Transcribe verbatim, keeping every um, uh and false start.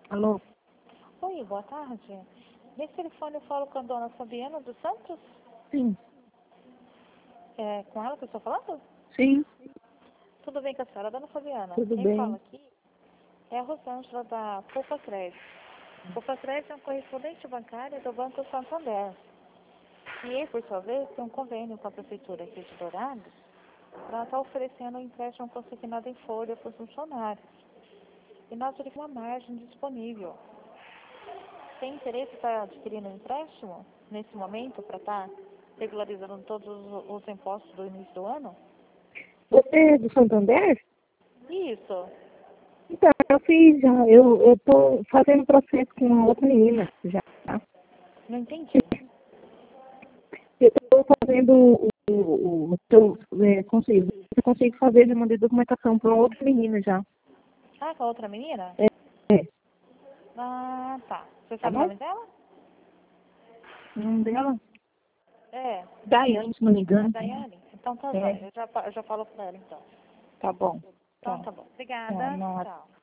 Alô? Oi, boa tarde. Nesse telefone eu falo com a dona Fabiana dos Santos? Sim. É com ela que eu estou falando? Sim, Tudo bem com a senhora, dona Fabiana? tudo Quem bem. fala aqui é a Rosângela da Poupa Crédito. Poupa Crédito é um correspondente bancário do Banco Santander. E, por sua vez, tem um convênio com a Prefeitura aqui de Dourados para estar oferecendo um empréstimo consignado em folha para os funcionários. E nós temos uma margem disponível. Tem interesse em estar adquirindo um empréstimo nesse momento para estar regularizando todos os, os impostos do início do ano? Você é do Santander? Isso. Então, eu fiz já. Eu, eu tô fazendo processo com uma outra menina já. Tá? Não entendi. Eu tô fazendo o, o, o eu, é, consigo. Eu consigo fazer, já mandei documentação para uma outra menina já. Ah, com a outra menina? É, é. Ah, tá. Você Tá sabe o bom? nome dela? O nome dela? É, Daiane, se não me a engano. Daiane. Então tá É, jóia. Eu já, fa- eu já falo com ela então. tá bom. Então Tá. tá bom. Tá, Obrigada. não, Tchau.